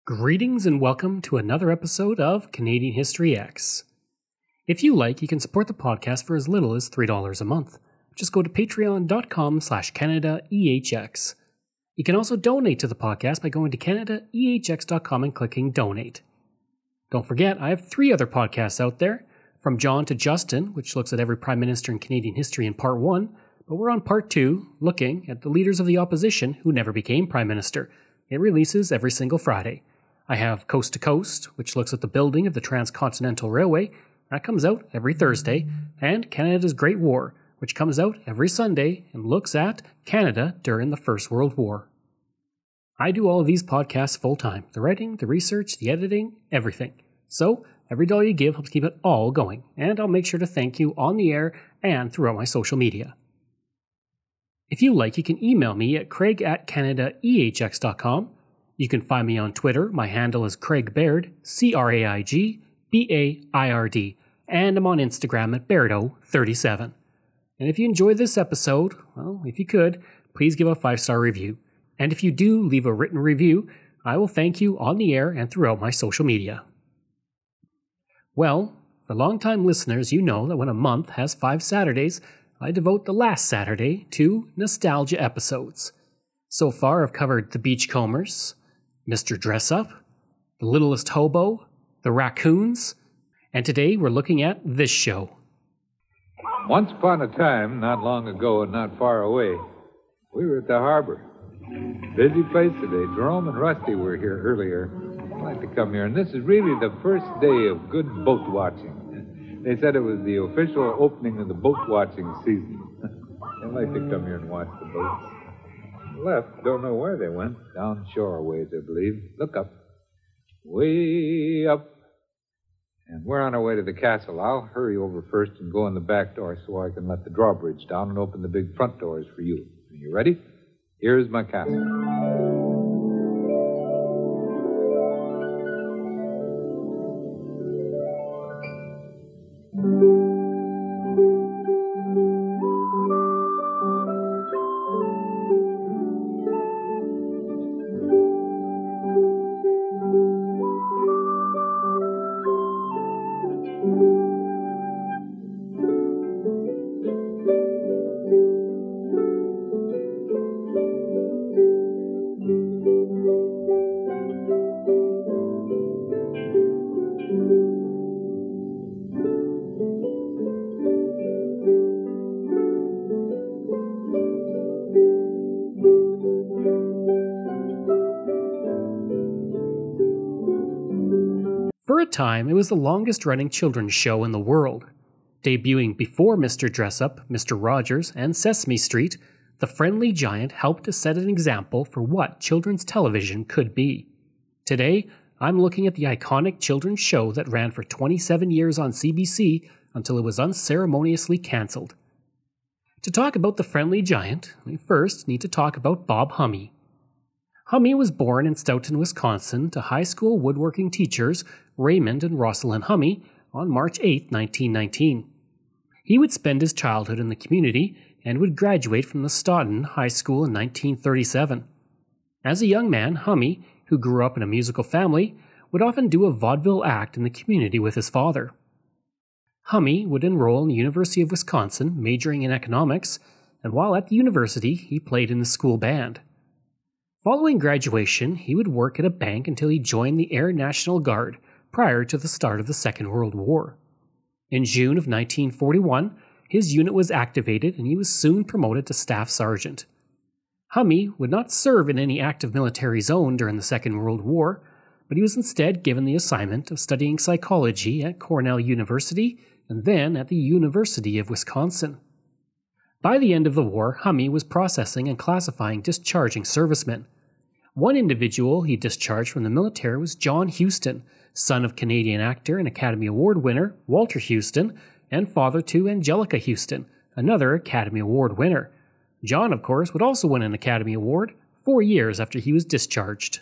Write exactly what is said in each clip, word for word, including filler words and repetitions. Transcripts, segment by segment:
Greetings and welcome to another episode of Canadian History X. If you like, you can support the podcast for as little as three dollars a month. Just go to patreon.com slash CanadaEHX. You can also donate to the podcast by going to Canada E H X dot com and clicking Donate. Don't forget, I have three other podcasts out there, From John to Justin, which looks at every Prime Minister in Canadian history in Part one, but we're on Part two, looking at the leaders of the opposition who never became Prime Minister. It releases every single Friday. I have Coast to Coast, which looks at the building of the Transcontinental Railway. That comes out every Thursday. And Canada's Great War, which comes out every Sunday and looks at Canada during the First World War. I do all of these podcasts full-time. The writing, the research, the editing, everything. So, every dollar you give helps keep it all going. And I'll make sure to thank you on the air and throughout my social media. If you like, you can email me at craig at canada e h x dot com. You can find me on Twitter. My handle is Craig Baird, C R A I G B A I R D, and I'm on Instagram at Bairdo thirty-seven. And if you enjoyed this episode, well, if you could, please give a five-star review. And if you do leave a written review, I will thank you on the air and throughout my social media. Well, for long-time listeners, you know that when a month has five Saturdays, I devote the last Saturday to nostalgia episodes. So far, I've covered The Beachcombers, Mister Dressup, The Littlest Hobo, The Raccoons, and today we're looking at this show. Once upon a time, not long ago and not far away, we were at the harbor. Busy place today. Jerome and Rusty were here earlier. I'd like to come here, and this is really the first day of good boat watching. They said it was the official opening of the boat watching season. I'd like to come here and watch the boats. Left, don't know where they went. Down shore ways, I believe. Look up. Way up. And we're on our way to the castle. I'll hurry over first and go in the back door so I can let the drawbridge down and open the big front doors for you. Are you ready? Here's my castle. For a time, it was the longest-running children's show in the world. Debuting before Mister Dressup, Mister Rogers, and Sesame Street, The Friendly Giant helped to set an example for what children's television could be. Today, I'm looking at the iconic children's show that ran for twenty-seven years on C B C until it was unceremoniously cancelled. To talk about The Friendly Giant, we first need to talk about Bob Hummey. Hummey was born in Stoughton, Wisconsin, to high school woodworking teachers Raymond and Rosalind Hummey on March eighth, nineteen nineteen. He would spend his childhood in the community and would graduate from the Stoughton High School in nineteen thirty-seven. As a young man, Hummey, who grew up in a musical family, would often do a vaudeville act in the community with his father. Hummey would enroll in the University of Wisconsin, majoring in economics, and while at the university, he played in the school band. Following graduation, he would work at a bank until he joined the Air National Guard prior to the start of the Second World War. In June of nineteen forty-one, his unit was activated and he was soon promoted to staff sergeant. Hummey would not serve in any active military zone during the Second World War, but he was instead given the assignment of studying psychology at Cornell University and then at the University of Wisconsin. By the end of the war, Hummey was processing and classifying discharging servicemen. One individual he discharged from the military was John Huston, son of Canadian actor and Academy Award winner Walter Huston, and father to Angelica Huston, another Academy Award winner. John, of course, would also win an Academy Award four years after he was discharged.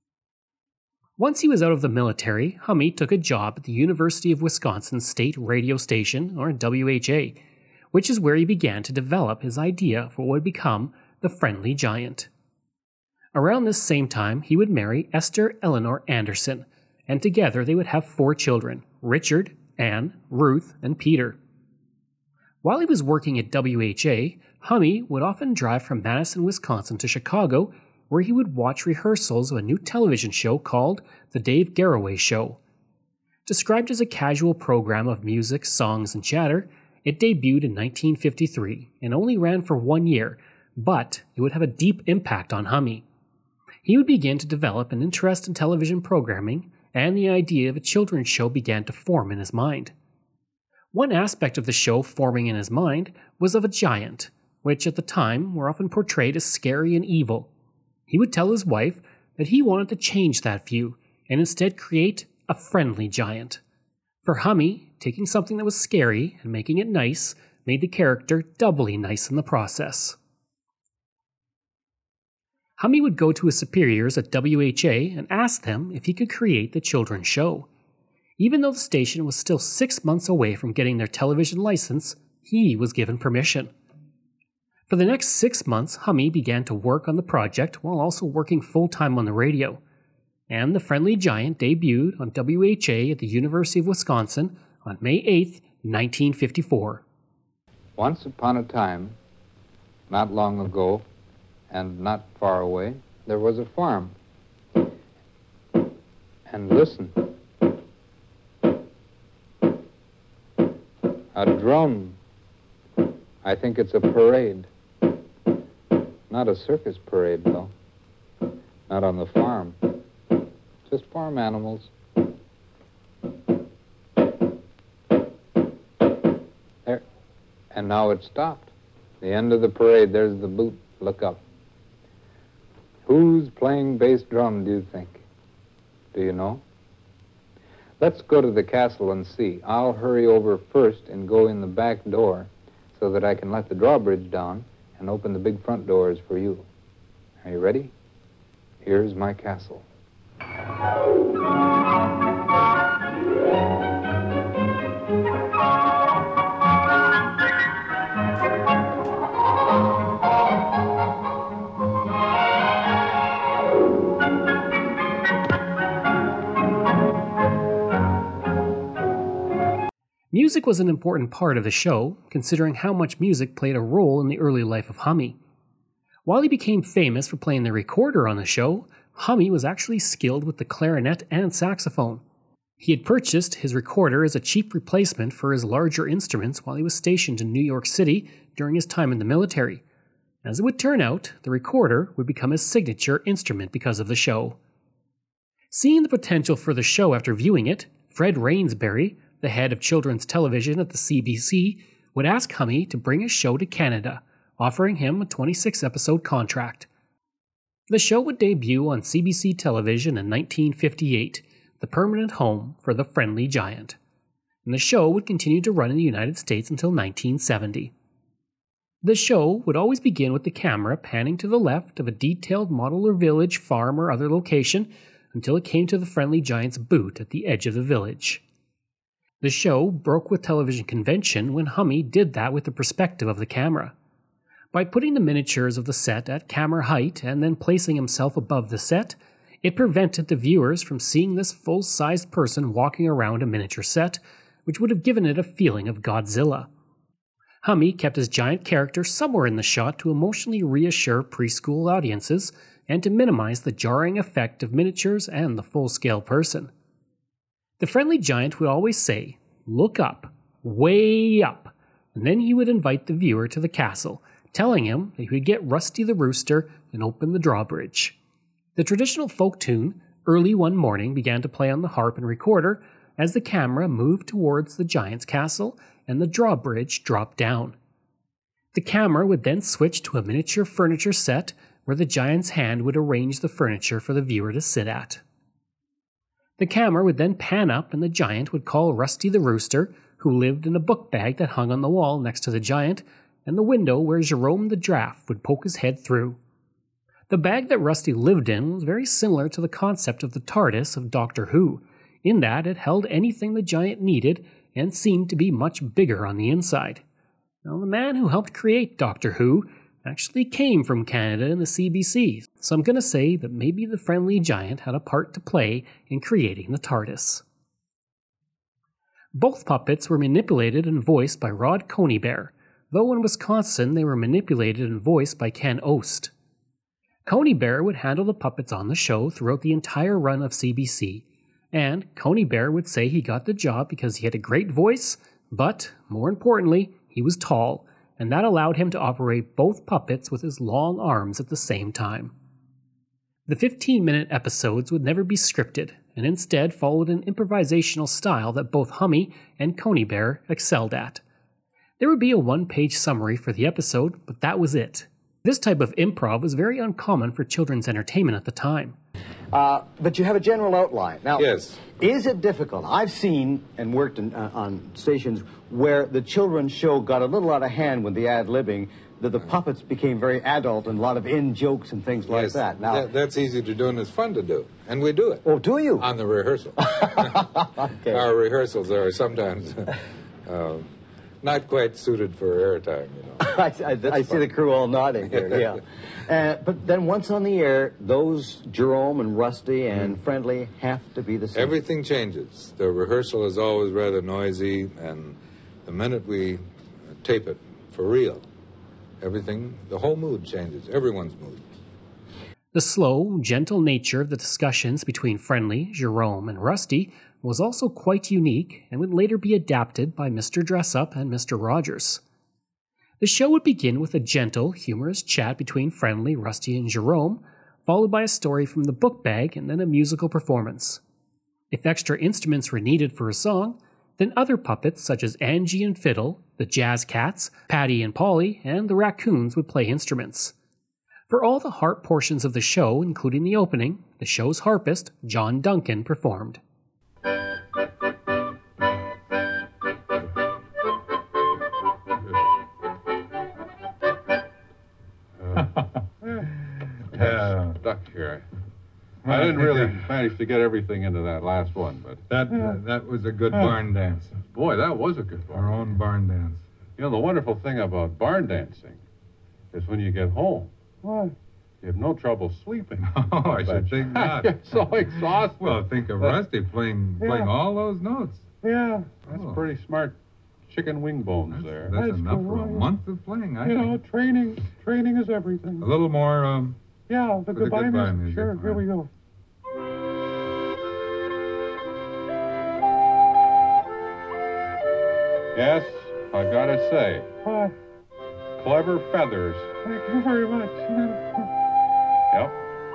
Once he was out of the military, Hummey took a job at the University of Wisconsin State Radio Station, or W H A, which is where he began to develop his idea for what would become The Friendly Giant. Around this same time, he would marry Esther Eleanor Anderson, and together they would have four children: Richard, Anne, Ruth, and Peter. While he was working at W H A, Hummey would often drive from Madison, Wisconsin to Chicago, where he would watch rehearsals of a new television show called The Dave Garroway Show. Described as a casual program of music, songs, and chatter, it debuted in nineteen fifty-three and only ran for one year, but it would have a deep impact on Hummey. He would begin to develop an interest in television programming, and the idea of a children's show began to form in his mind. One aspect of the show forming in his mind was of a giant, which at the time were often portrayed as scary and evil. He would tell his wife that he wanted to change that view and instead create a friendly giant. For Hummey, taking something that was scary and making it nice made the character doubly nice in the process. Hummey would go to his superiors at W H A and ask them if he could create the children's show. Even though the station was still six months away from getting their television license, he was given permission. For the next six months, Hummey began to work on the project while also working full-time on the radio. And The Friendly Giant debuted on W H A at the University of Wisconsin on May eighth, nineteen fifty-four. Once upon a time, not long ago, and not far away, there was a farm. And listen. A drum. I think it's a parade. Not a circus parade, though. Not on the farm. Just farm animals. There. And now it stopped. The end of the parade, there's the boot. Look up. Who's playing bass drum, do you think? Do you know? Let's go to the castle and see. I'll hurry over first and go in the back door so that I can let the drawbridge down and open the big front doors for you. Are you ready? Here's my castle. Music was an important part of the show, considering how much music played a role in the early life of Hummey. While he became famous for playing the recorder on the show, Hummey was actually skilled with the clarinet and saxophone. He had purchased his recorder as a cheap replacement for his larger instruments while he was stationed in New York City during his time in the military. As it would turn out, the recorder would become his signature instrument because of the show. Seeing the potential for the show after viewing it, Fred Rainsbury, the head of children's television at the C B C, would ask Hummey to bring his show to Canada, offering him a twenty-six episode contract. The show would debut on C B C television in nineteen fifty-eight, the permanent home for The Friendly Giant. And the show would continue to run in the United States until nineteen seventy. The show would always begin with the camera panning to the left of a detailed model or village, farm, or other location until it came to the Friendly Giant's boot at the edge of the village. The show broke with television convention when Hummey did that with the perspective of the camera. By putting the miniatures of the set at camera height and then placing himself above the set, it prevented the viewers from seeing this full-sized person walking around a miniature set, which would have given it a feeling of Godzilla. Hummey kept his giant character somewhere in the shot to emotionally reassure preschool audiences and to minimize the jarring effect of miniatures and the full-scale person. The Friendly Giant would always say, "Look up, way up," and then he would invite the viewer to the castle, telling him that he would get Rusty the Rooster and open the drawbridge. The traditional folk tune, Early One Morning, began to play on the harp and recorder as the camera moved towards the giant's castle and the drawbridge dropped down. The camera would then switch to a miniature furniture set where the giant's hand would arrange the furniture for the viewer to sit at. The camera would then pan up and the giant would call Rusty the Rooster, who lived in a book bag that hung on the wall next to the giant, and the window where Jerome the Giraffe would poke his head through. The bag that Rusty lived in was very similar to the concept of the TARDIS of Doctor Who, in that it held anything the giant needed and seemed to be much bigger on the inside. Now, the man who helped create Doctor Who, actually came from Canada and the C B C, so I'm going to say that maybe the Friendly Giant had a part to play in creating the TARDIS. Both puppets were manipulated and voiced by Rod Conybeare, though in Wisconsin they were manipulated and voiced by Ken Ost. Conybeare would handle the puppets on the show throughout the entire run of C B C, and Conybeare would say he got the job because he had a great voice, but, more importantly, he was tall, and that allowed him to operate both puppets with his long arms at the same time. The fifteen-minute episodes would never be scripted, and instead followed an improvisational style that both Hummey and Conybeare excelled at. There would be a one-page summary for the episode, but that was it. This type of improv was very uncommon for children's entertainment at the time. Uh, but you have a general outline. Now, Yes. Is it difficult? I've seen and worked in, uh, on stations where the children's show got a little out of hand with the ad-libbing, that the puppets became very adult and a lot of in-jokes and things like Yes, that. Now, that, that's easy to do and it's fun to do. And we do it. oh, do you? On the rehearsal. Okay. Our rehearsals are sometimes uh, not quite suited for airtime, you know. I, I, I see the crew all nodding here, yeah. Uh, but then once on the air, those Jerome and Rusty and Friendly have to be the same. Everything changes. The rehearsal is always rather noisy, and the minute we tape it for real, everything, the whole mood changes, everyone's mood. The slow, gentle nature of the discussions between Friendly, Jerome, and Rusty was also quite unique and would later be adapted by Mister Dressup and Mister Rogers. The show would begin with a gentle, humorous chat between Friendly, Rusty, and Jerome, followed by a story from the book bag and then a musical performance. If extra instruments were needed for a song, then other puppets such as Angie and Fiddle, the Jazz Cats, Patty and Polly, and the Raccoons would play instruments. For all the harp portions of the show, including the opening, the show's harpist, John Duncan, performed. Uh, stuck here. I didn't really manage to get everything into that last one, but That uh, that was a good barn dance. boy, that was a good Our one. own barn dance. You know, the wonderful thing about barn dancing is when you get home, what? You have no trouble sleeping. Oh, I should think not. You're so exhausted. Well, think of Rusty playing playing Yeah. all those notes. yeah, that's Oh. pretty smart chicken wing bones That's, there. that's That's enough for a great. month of playing, I You think. know, training, training is everything. A little more, um, Yeah, the the goodbye, goodbye music. music, Sure, all here right. we go. Yes, I gotta say. What? Clever feathers. Thank you very much. Yep.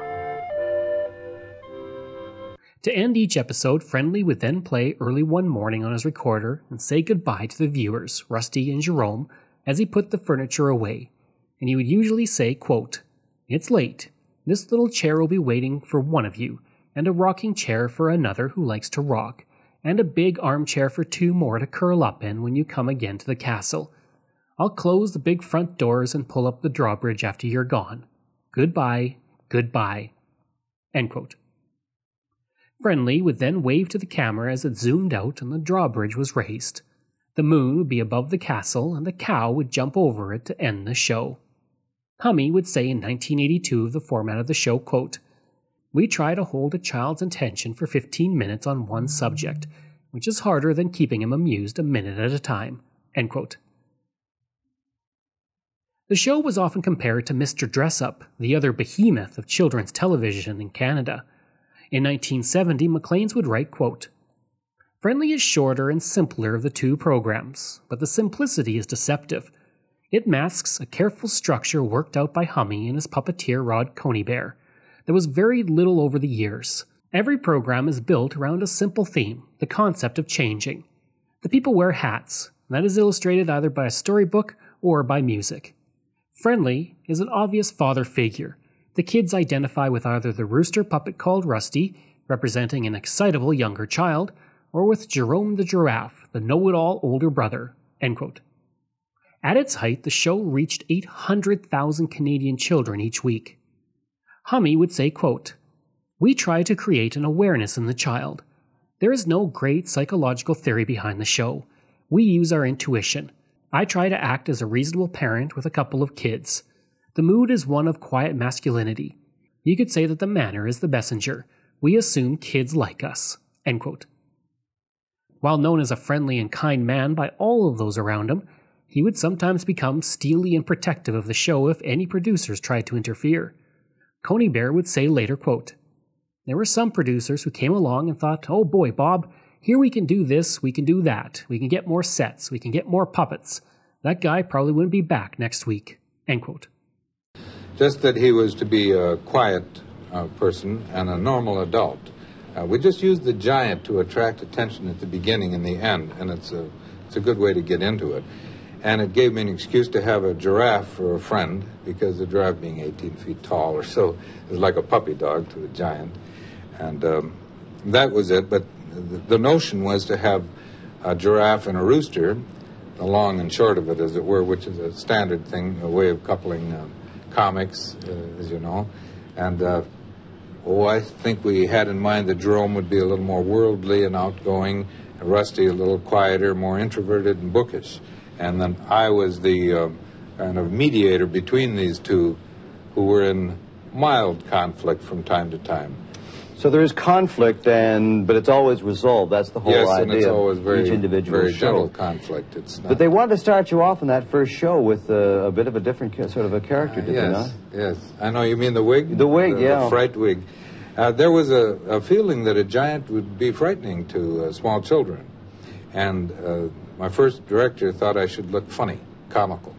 To end each episode, Friendly would then play early one morning on his recorder and say goodbye to the viewers, Rusty and Jerome, as he put the furniture away. And he would usually say, quote, "It's late. This little chair will be waiting for one of you, and a rocking chair for another who likes to rock, and a big armchair for two more to curl up in when you come again to the castle. I'll close the big front doors and pull up the drawbridge after you're gone. Goodbye, goodbye." End quote. Friendly would then wave to the camera as it zoomed out and the drawbridge was raised. The moon would be above the castle and the cow would jump over it to end the show. Hummey would say in nineteen eighty-two of the format of the show, quote, "We try to hold a child's attention for fifteen minutes on one subject, which is harder than keeping him amused a minute at a time." End quote. The show was often compared to Mister Dressup, the other behemoth of children's television in Canada. In nineteen seventy, Maclean's would write, quote, "Friendly is shorter and simpler of the two programs, but the simplicity is deceptive. It masks a careful structure worked out by Hummey and his puppeteer Rod Conybeare. There was very little over the years. Every program is built around a simple theme, the concept of changing. The people wear hats, and that is illustrated either by a storybook or by music. Friendly is an obvious father figure. The kids identify with either the rooster puppet called Rusty, representing an excitable younger child, or with Jerome the giraffe, the know-it-all older brother." End quote. At its height, the show reached eight hundred thousand Canadian children each week. Hummey would say, quote, "We try to create an awareness in the child. There is no great psychological theory behind the show. We use our intuition. I try to act as a reasonable parent with a couple of kids. The mood is one of quiet masculinity. You could say that the manner is the messenger. We assume kids like us." End quote. While known as a friendly and kind man by all of those around him, he would sometimes become steely and protective of the show if any producers tried to interfere. Conybeare would say later, quote, "There were some producers who came along and thought, oh boy, Bob, here we can do this, we can do that, we can get more sets, we can get more puppets. That guy probably wouldn't be back next week." End quote. Just that he was to be a quiet uh, person and a normal adult. Uh, we just used the giant to attract attention at the beginning and the end, and it's a, it's a good way to get into it. And it gave me an excuse to have a giraffe for a friend, because the giraffe being eighteen feet tall or so is like a puppy dog to the giant. And um, that was it. But the, the notion was to have a giraffe and a rooster, the long and short of it, as it were, which is a standard thing, a way of coupling um, comics, uh, as you know. And, uh, oh, I think we had in mind that Jerome would be a little more worldly and outgoing, and Rusty a little quieter, more introverted and bookish. And then I was the uh, kind of mediator between these two, who were in mild conflict from time to time. So there is conflict, and but it's always resolved. That's the whole yes, idea. Yes, and it's always very, each individual very show. gentle conflict. It's not... But they wanted to start you off in that first show with uh, a bit of a different ca- sort of a character, uh, did yes, they not? Yes, I know you mean the wig. The wig, the, yeah. The fright wig. Uh, there was a, a feeling that a giant would be frightening to uh, small children, and uh, my first director thought I should look funny, comical.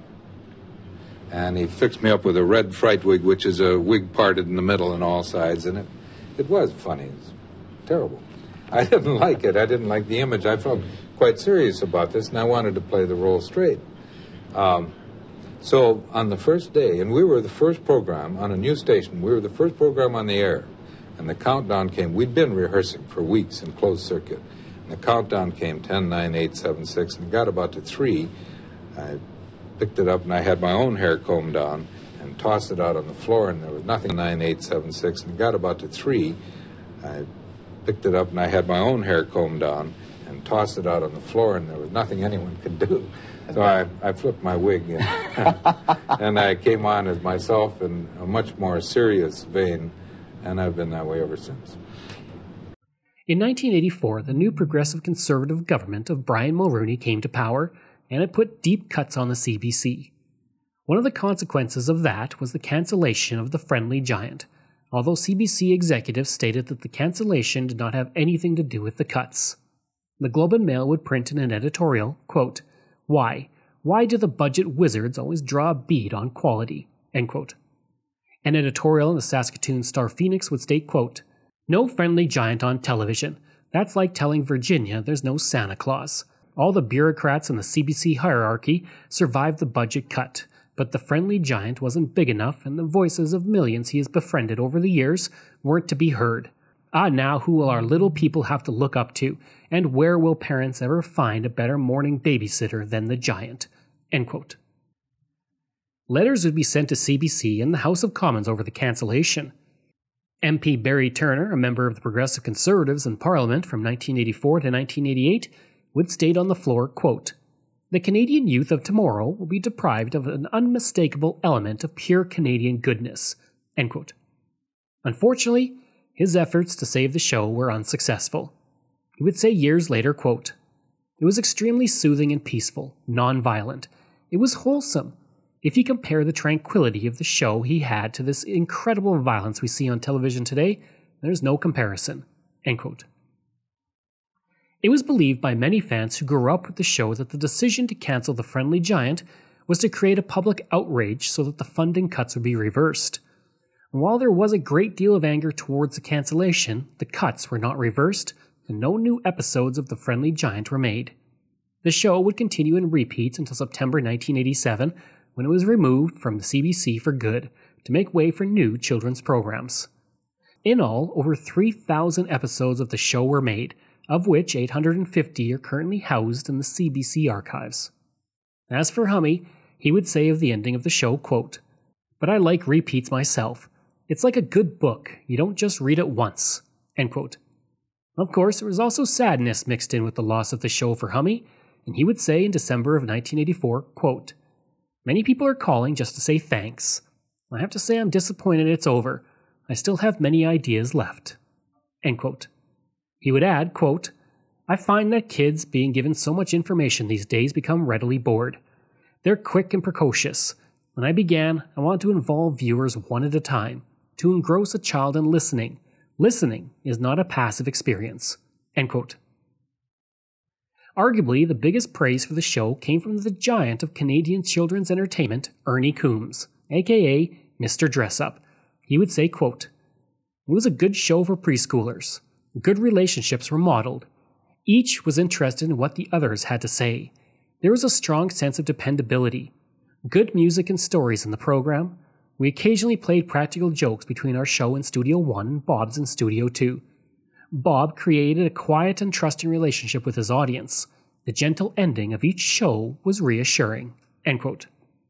And he fixed me up with a red fright wig, which is a wig parted in the middle on all sides, and it, it was funny. It was terrible. I didn't like it. I didn't like the image. I felt quite serious about this, and I wanted to play the role straight. Um, so on the first day, and we were the first program on a new station, we were the first program on the air, and the countdown came. We'd been rehearsing for weeks in closed circuit. And the countdown came ten, nine, eight, seven, six, and it got about to three. I picked it up, and I had my own hair combed down and tossed it out on the floor, and there was nothing. nine, eight, seven, six, and it got about to three. I picked it up, and I had my own hair combed down and tossed it out on the floor, and there was nothing anyone could do. So I, I flipped my wig, and, and I came on as myself in a much more serious vein, and I've been that way ever since. In nineteen eighty-four, the new progressive conservative government of Brian Mulroney came to power, and it put deep cuts on the C B C. One of the consequences of that was the cancellation of The Friendly Giant, although C B C executives stated that the cancellation did not have anything to do with the cuts. The Globe and Mail would print in an editorial, quote, Why? Why do the budget wizards always draw a bead on quality? End quote. An editorial in the Saskatoon Star-Phoenix would state, quote, No Friendly Giant on television. That's like telling Virginia there's no Santa Claus. All the bureaucrats in the C B C hierarchy survived the budget cut, but The Friendly Giant wasn't big enough, and the voices of millions he has befriended over the years weren't to be heard. Ah, now who will our little people have to look up to, and where will parents ever find a better morning babysitter than the giant? End quote. Letters would be sent to C B C and the House of Commons over the cancellation. M P Barry Turner, a member of the Progressive Conservatives in Parliament from nineteen eighty-four to nineteen eighty-eight, would state on the floor, quote, The Canadian youth of tomorrow will be deprived of an unmistakable element of pure Canadian goodness. End quote. Unfortunately, his efforts to save the show were unsuccessful. He would say years later, quote, It was extremely soothing and peaceful, non-violent. It was wholesome. If you compare the tranquility of the show he had to this incredible violence we see on television today, there's no comparison. End quote. It was believed by many fans who grew up with the show that the decision to cancel The Friendly Giant was to create a public outrage so that the funding cuts would be reversed. And while there was a great deal of anger towards the cancellation, the cuts were not reversed, and no new episodes of The Friendly Giant were made. The show would continue in repeats until September nineteen eighty-seven, when it was removed from the C B C for good, to make way for new children's programs. In all, over three thousand episodes of the show were made, of which eight hundred fifty are currently housed in the C B C archives. As for Hummy, he would say of the ending of the show, quote, But I like repeats myself. It's like a good book. You don't just read it once. End quote. Of course, there was also sadness mixed in with the loss of the show for Hummy, and he would say in December of nineteen eighty-four, quote, Many people are calling just to say thanks. I have to say I'm disappointed it's over. I still have many ideas left." End quote. He would add, quote, "I find that kids being given so much information these days become readily bored. They're quick and precocious. When I began, I wanted to involve viewers one at a time, to engross a child in listening. Listening is not a passive experience." End quote. Arguably, the biggest praise for the show came from the giant of Canadian children's entertainment, Ernie Coombs, aka Mister Dressup. He would say, quote, "It was a good show for preschoolers. Good relationships were modeled. Each was interested in what the others had to say. There was a strong sense of dependability. Good music and stories in the program. We occasionally played practical jokes between our show in Studio one and Bob's in Studio two. Bob created a quiet and trusting relationship with his audience. The gentle ending of each show was reassuring." End quote.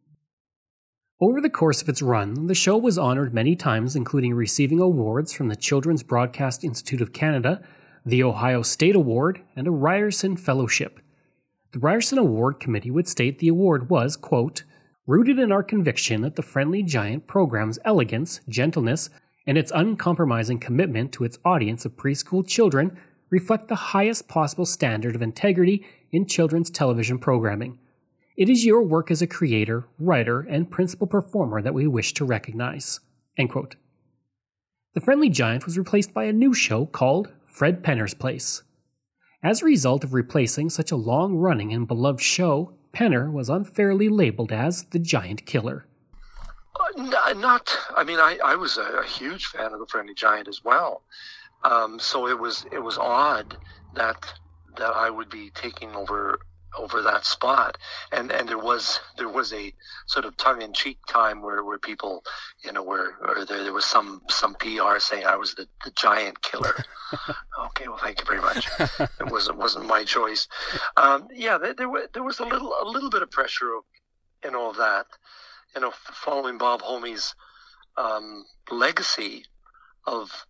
Over the course of its run, the show was honored many times, including receiving awards from the Children's Broadcast Institute of Canada, the Ohio State Award, and a Ryerson Fellowship. The Ryerson Award Committee would state the award was, quote, "rooted in our conviction that the Friendly Giant program's elegance, gentleness, and its uncompromising commitment to its audience of preschool children reflect the highest possible standard of integrity in children's television programming. It is your work as a creator, writer, and principal performer that we wish to recognize." End quote. The Friendly Giant was replaced by a new show called Fred Penner's Place. As a result of replacing such a long-running and beloved show, Penner was unfairly labeled as the Giant Killer. Uh, not, I mean, I, I was a, a huge fan of the Friendly Giant as well. Um, so it was it was odd that that I would be taking over over that spot, and and there was there was a sort of tongue-in-cheek time where, where people, you know, where or there, there was some some P R saying I was the, the Giant Killer. Okay, well, thank you very much. It wasn't wasn't my choice. Um, yeah, there, there was there was a little a little bit of pressure in all of that, you know, following Bob Homey's um, legacy of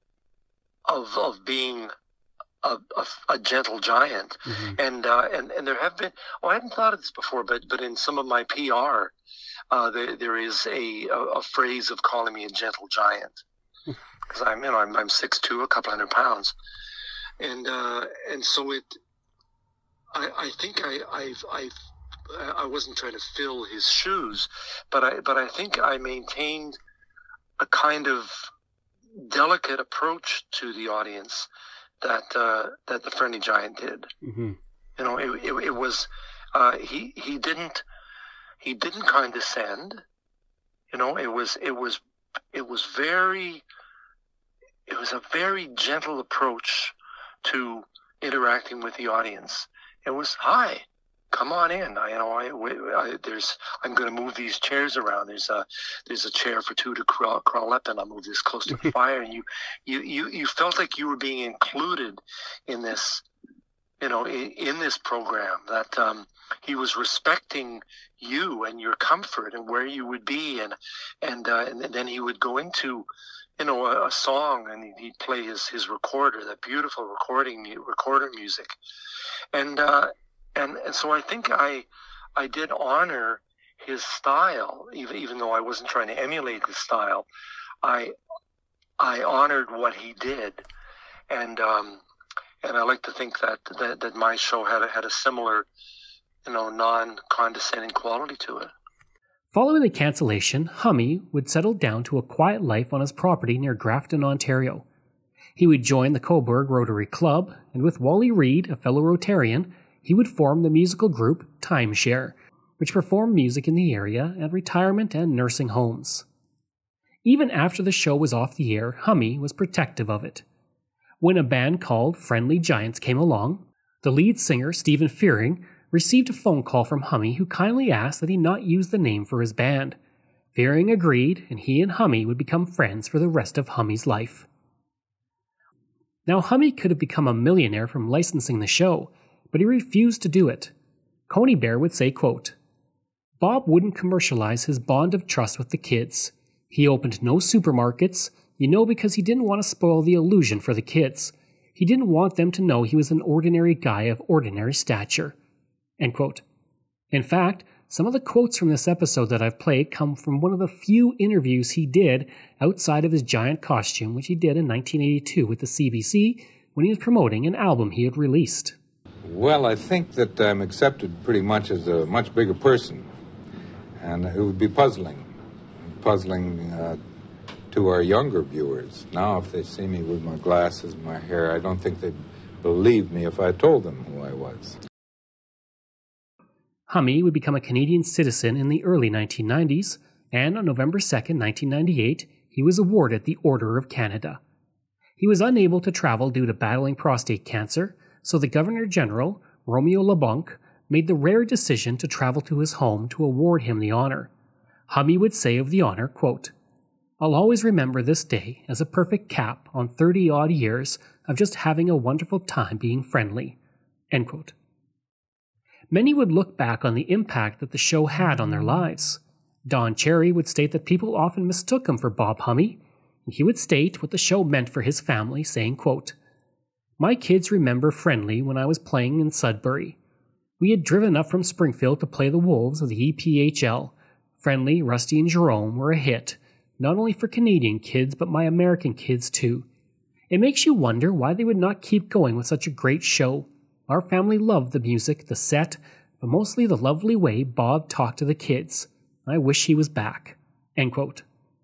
of of being A, a, a gentle giant, mm-hmm. and uh, and and there have been. Oh, I hadn't thought of this before, but but in some of my P R, uh, there there is a, a a phrase of calling me a gentle giant, because I'm you know I'm I'm six two, a couple hundred pounds, and uh, and so it. I I think I I've I've I wasn't trying to fill his shoes, but I but I think I maintained a kind of delicate approach to the audience that uh, that the Friendly Giant did. Mm-hmm. You know, it, it, it was uh, he he didn't he didn't condescend. You know, it was it was it was very it was a very gentle approach to interacting with the audience. It was, "Hi, come on in. I, you know, I, I there's I'm going to move these chairs around. There's a there's a chair for two to crawl, crawl up, and I'll move this close to the fire." And you, you you you felt like you were being included in this, you know, in, in this program. That um, he was respecting you and your comfort and where you would be, and and uh, and then he would go into, you know, a, a song, and he'd play his his recorder, that beautiful recording recorder music, and. Uh, And and so I think I I did honor his style, even even though I wasn't trying to emulate his style. I I honored what he did, and um, and I like to think that, that that my show had a, had a similar, you know, non-condescending quality to it. Following the cancellation, Hummy would settle down to a quiet life on his property near Grafton, Ontario. He would join the Cobourg Rotary Club, and with Wally Reed, a fellow Rotarian, he would form the musical group Timeshare, which performed music in the area at retirement and nursing homes. Even after the show was off the air, Hummy was protective of it. When a band called Friendly Giants came along, the lead singer, Stephen Fearing, received a phone call from Hummy who kindly asked that he not use the name for his band. Fearing agreed, and he and Hummy would become friends for the rest of Hummy's life. Now, Hummy could have become a millionaire from licensing the show, but he refused to do it. Coney Bear would say, quote, "Bob wouldn't commercialize his bond of trust with the kids. He opened no supermarkets, you know, because he didn't want to spoil the illusion for the kids. He didn't want them to know he was an ordinary guy of ordinary stature." End quote. In fact, Some of the quotes from this episode that I've played come from one of the few interviews he did outside of his giant costume, which he did in nineteen eighty-two with the C B C when he was promoting an album he had released. Well, I think that I'm accepted pretty much as a much bigger person, and it would be puzzling, puzzling uh, to our younger viewers. Now, if they see me with my glasses and my hair, I don't think they'd believe me if I told them who I was. Hummy would become a Canadian citizen in the early nineteen nineties, and on November second, nineteen ninety-eight, he was awarded the Order of Canada. He was unable to travel due to battling prostate cancer, so the Governor-General, Romeo LeBlanc, made the rare decision to travel to his home to award him the honor. Hummy would say of the honor, quote, "I'll always remember this day as a perfect cap on thirty-odd years of just having a wonderful time being friendly." End quote. Many would look back on the impact that the show had on their lives. Don Cherry would state that people often mistook him for Bob Hummy, and he would state what the show meant for his family, saying, quote, "My kids remember Friendly when I was playing in Sudbury. We had driven up from Springfield to play the Wolves of the E P H L. Friendly, Rusty, and Jerome were a hit, not only for Canadian kids, but my American kids too. It makes you wonder why they would not keep going with such a great show. Our family loved the music, the set, but mostly the lovely way Bob talked to the kids. I wish he was back." End quote.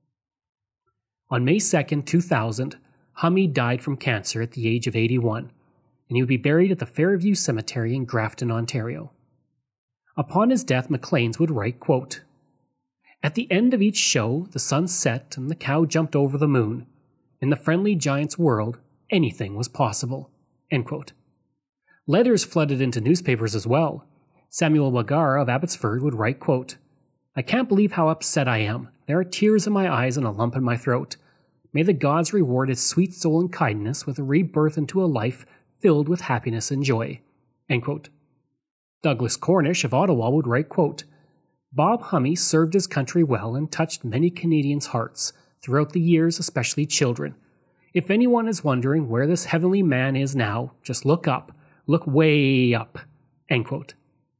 On May second, two thousand, Hummy died from cancer at the age of eighty-one, and he would be buried at the Fairview Cemetery in Grafton, Ontario. Upon his death, Maclean's would write, quote, "At the end of each show, the sun set and the cow jumped over the moon. In the Friendly Giant's world, anything was possible." End quote. Letters flooded into newspapers as well. Samuel Wagar of Abbotsford would write, quote, "I can't believe how upset I am. There are tears in my eyes and a lump in my throat. May the gods reward his sweet soul and kindness with a rebirth into a life filled with happiness and joy." End quote. Douglas Cornish of Ottawa would write, quote, "Bob Hummy served his country well and touched many Canadians' hearts throughout the years, especially children. If anyone is wondering where this heavenly man is now, just look up. Look way up." End quote.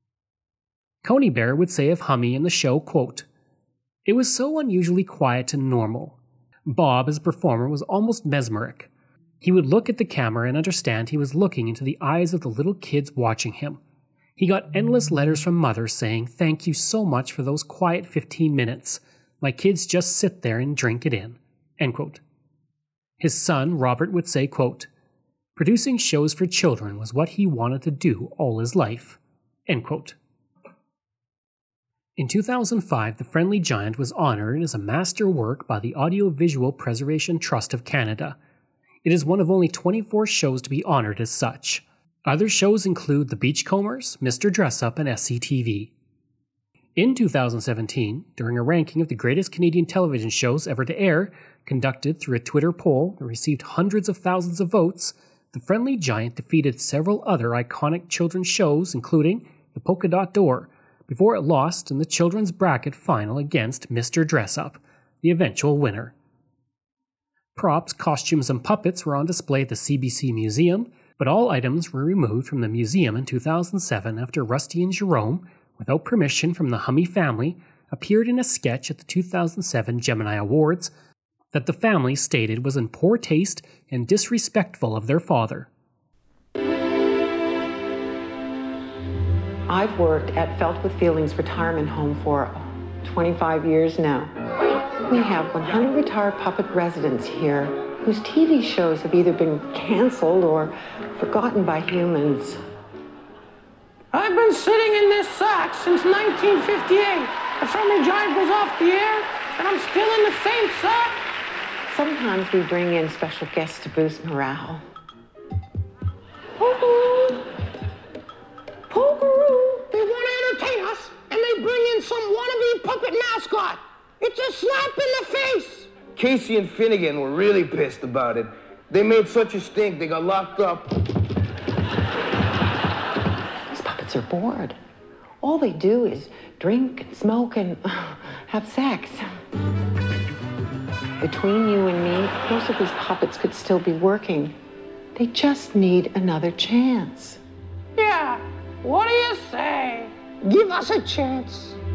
Coney Bear would say of Hummy in the show, quote, "It was so unusually quiet and normal. Bob, as a performer, was almost mesmeric. He would look at the camera and understand he was looking into the eyes of the little kids watching him. He got endless letters from mothers saying, 'Thank you so much for those quiet fifteen minutes. My kids just sit there and drink it in.'" End quote. His son, Robert, would say, quote, "Producing shows for children was what he wanted to do all his life." End quote. In two thousand five, The Friendly Giant was honored as a master work by the Audiovisual Preservation Trust of Canada. It is one of only twenty-four shows to be honored as such. Other shows include The Beachcombers, Mister Dressup, and S C T V. In two thousand seventeen, during a ranking of the greatest Canadian television shows ever to air, conducted through a Twitter poll that received hundreds of thousands of votes, The Friendly Giant defeated several other iconic children's shows, including The Polka Dot Door, before it lost in the children's bracket final against Mister Dressup, the eventual winner. Props, costumes, and puppets were on display at the C B C Museum, but all items were removed from the museum in two thousand seven after Rusty and Jerome, without permission from the Hummy family, appeared in a sketch at the two thousand seven Gemini Awards that the family stated was in poor taste and disrespectful of their father. I've worked at Felt with Feelings Retirement Home for twenty-five years now. We have one hundred retired puppet residents here whose T V shows have either been canceled or forgotten by humans. I've been sitting in this sack since nineteen fifty-eight. The Friendly Giant was off the air, and I'm still in the same sack. Sometimes we bring in special guests to boost morale. Pokeroo! Pokeroo! They want to entertain us, and they bring in some wannabe puppet mascot. It's a slap in the face. Casey and Finnegan were really pissed about it. They made such a stink, they got locked up. These puppets are bored. All they do is drink and smoke and uh, have sex. Between you and me, most of these puppets could still be working. They just need another chance. Yeah, what do you say? Give us a chance.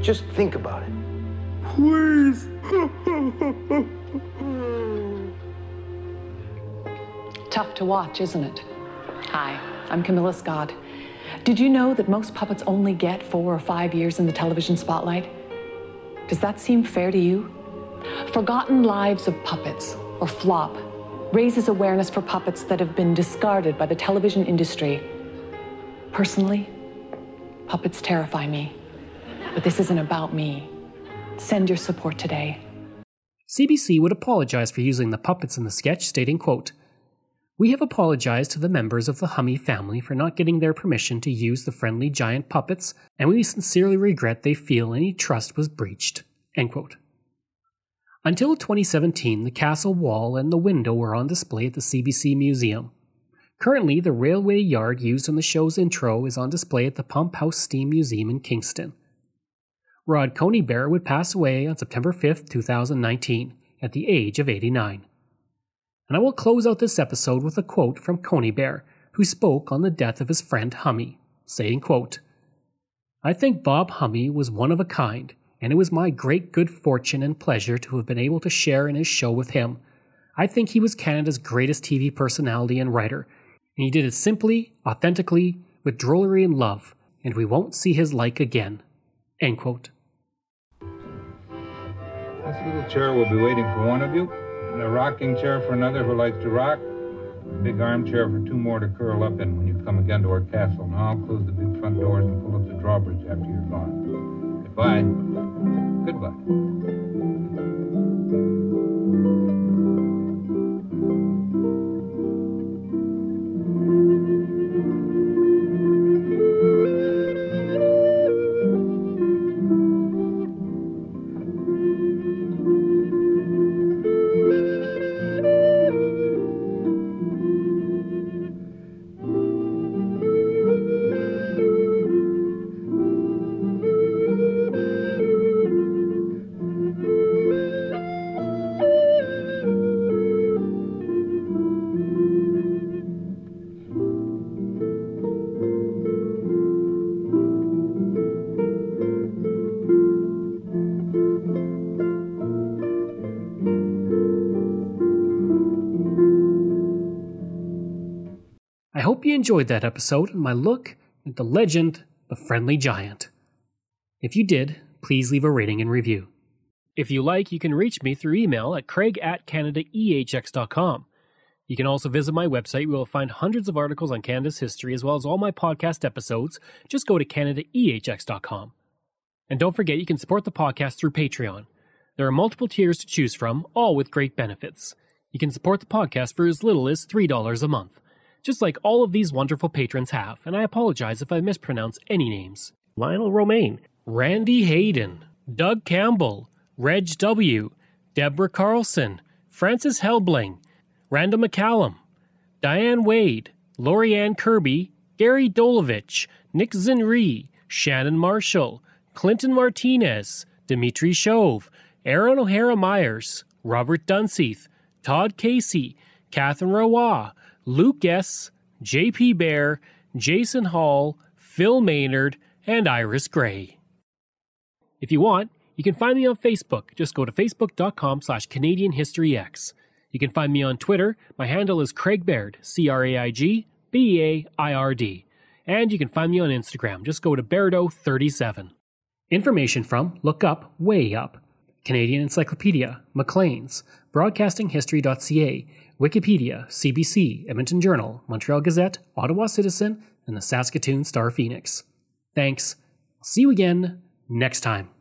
Just think about it. Please. Tough to watch, isn't it? Hi, I'm Camilla Scott. Did you know that most puppets only get four or five years in the television spotlight? Does that seem fair to you? Forgotten Lives of Puppets, or FLOP, raises awareness for puppets that have been discarded by the television industry. Personally, puppets terrify me, but this isn't about me. Send your support today. C B C would apologize for using the puppets in the sketch, stating, quote, "We have apologized to the members of the Hummy family for not getting their permission to use the Friendly Giant puppets, and we sincerely regret they feel any trust was breached." End quote. Until twenty seventeen, the castle wall and the window were on display at the C B C Museum. Currently, the railway yard used in the show's intro is on display at the Pump House Steam Museum in Kingston. Rod Conybeare would pass away on September fifth, two thousand nineteen, at the age of eighty-nine. And I will close out this episode with a quote from Conybeare, who spoke on the death of his friend Hummy, saying, quote, "I think Bob Hummy was one of a kind, and it was my great good fortune and pleasure to have been able to share in his show with him. I think he was Canada's greatest T V personality and writer, and he did it simply, authentically, with drollery and love, and we won't see his like again." End quote. This little chair will be waiting for one of you, and a rocking chair for another who likes to rock, a big armchair for two more to curl up in when you come again to our castle. Now I'll close the big front doors and pull up the drawbridge after you're gone. Goodbye. Goodbye. I hope you enjoyed that episode and my look at the legend, the Friendly Giant. If you did, please leave a rating and review. If you like, you can reach me through email at craig at canada e h x dot com. You can also visit my website where you'll find hundreds of articles on Canada's history as well as all my podcast episodes. Just go to canada e h x dot com. And don't forget, you can support the podcast through Patreon. There are multiple tiers to choose from, all with great benefits. You can support the podcast for as little as three dollars a month, just like all of these wonderful patrons have, and I apologize if I mispronounce any names. Lionel Romaine, Randy Hayden, Doug Campbell, Reg W., Deborah Carlson, Francis Helbling, Randall McCallum, Diane Wade, Lorianne Kirby, Gary Dolovich, Nick Zinri, Shannon Marshall, Clinton Martinez, Dimitri Chauve, Aaron O'Hara Myers, Robert Dunseith, Todd Casey, Catherine Roy, Luke S., J P Bear, Jason Hall, Phil Maynard, and Iris Gray. If you want, you can find me on Facebook. Just go to facebook.com slash Canadian History X. You can find me on Twitter. My handle is Craig Baird, C R A I G B E A I R D. And you can find me on Instagram. Just go to Bairdo thirty-seven. Information from Look Up, Way Up, Canadian Encyclopedia, Maclean's, broadcasting history dot c a, Wikipedia, C B C, Edmonton Journal, Montreal Gazette, Ottawa Citizen, and the Saskatoon Star Phoenix. Thanks. See you again next time.